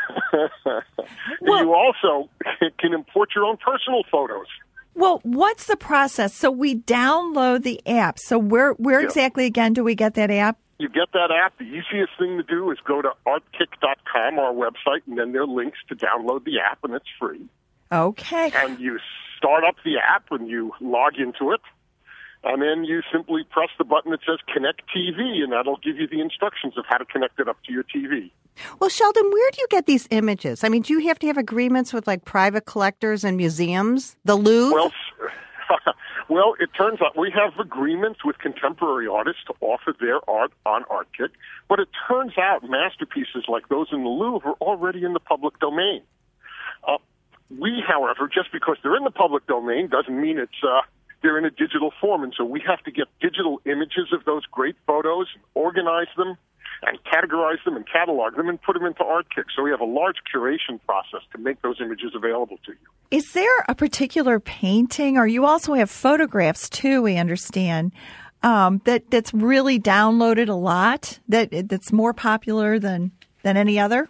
D: Well-
O: you also can import your own personal photos.
D: Well, what's the process? So we download the app. So where where
O: Yeah.
D: exactly, again, do we get that app?
O: You get that app. The easiest thing to do is go to art kick dot com, our website, and then there are links to download the app, and it's free.
D: Okay.
O: And you start up the app and you log into it, and then you simply press the button that says Connect T V, and that'll give you the instructions of how to connect it up to your T V.
C: Well, Sheldon, where do you get these images? I mean, do you have to have agreements with like private collectors and museums? The Louvre?
O: Well, s- well, it turns out we have agreements with contemporary artists to offer their art on ArtKick, but it turns out masterpieces like those in the Louvre are already in the public domain. Uh, we, however, just because they're in the public domain doesn't mean it's uh, they're in a digital form, and so we have to get digital images of those great photos and organize them and categorize them and catalog them and put them into ArtKick. So we have a large curation process to make those images available to you.
D: Is there a particular painting, or you also have photographs too, we understand, um, that, that's really downloaded a lot, that that's more popular than, than any other?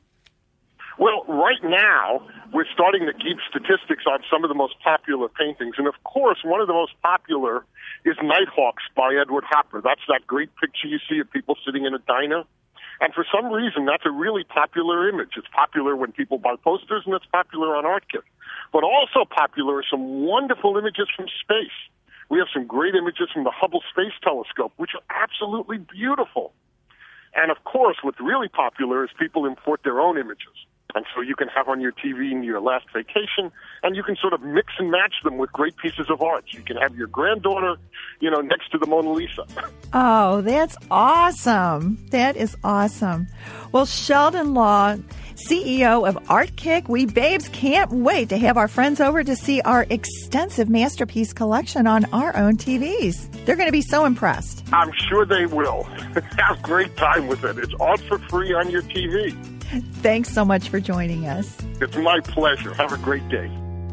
O: Well, right now, we're starting to keep statistics on some of the most popular paintings. And, of course, one of the most popular is Nighthawks by Edward Hopper. That's that great picture you see of people sitting in a diner. And for some reason, that's a really popular image. It's popular when people buy posters, and it's popular on ArtKick. But also popular are some wonderful images from space. We have some great images from the Hubble Space Telescope, which are absolutely beautiful. And, of course, what's really popular is people import their own images. And so you can have on your T V in your last vacation, and you can sort of mix and match them with great pieces of art. You can have your granddaughter, you know, next to the Mona Lisa.
D: Oh, that's awesome. That is awesome. Well, Sheldon Law, C E O of ArtKick, we babes can't wait to have our friends over to see our extensive masterpiece collection on our own T Vs. They're going to be so impressed.
O: I'm sure they will. Have a great time with it. It's art for free on your T V.
D: Thanks so much for joining us.
O: It's my pleasure. Have a great day.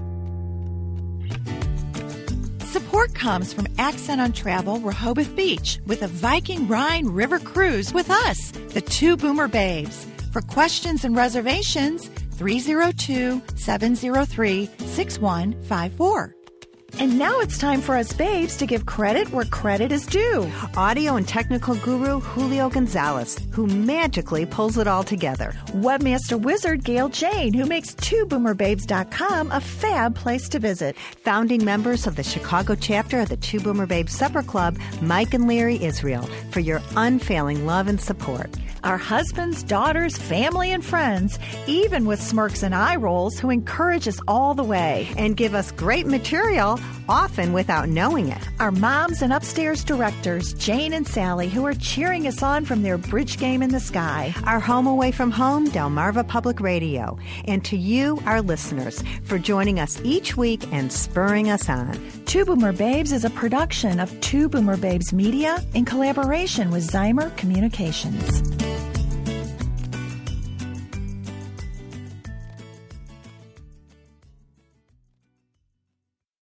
D: Support comes from Accent on Travel Rehoboth Beach with a Viking Rhine River cruise with us, the Two Boomer Babes. For questions and reservations, three oh two, seven oh three, six one five four. And now it's time for us babes to give credit where credit is due.
C: Audio and technical guru Julio Gonzalez, who magically pulls it all together.
D: Webmaster wizard Gail Jane, who makes two boomer babes dot com a fab place to visit.
C: Founding members of the Chicago chapter of the Two Boomer Babes Supper Club, Mike and Larry Israel, for your unfailing love and support.
D: Our husbands, daughters, family, and friends, even with smirks and eye rolls, who encourage us all the way.
C: And give us great material, often without knowing it.
D: Our moms and upstairs directors, Jane and Sally, who are cheering us on from their bridge game in the sky.
C: Our home away from home, Delmarva Public Radio. And to you, our listeners, for joining us each week and spurring us on.
D: Two Boomer Babes is a production of Two Boomer Babes Media in collaboration with Zymer Communications.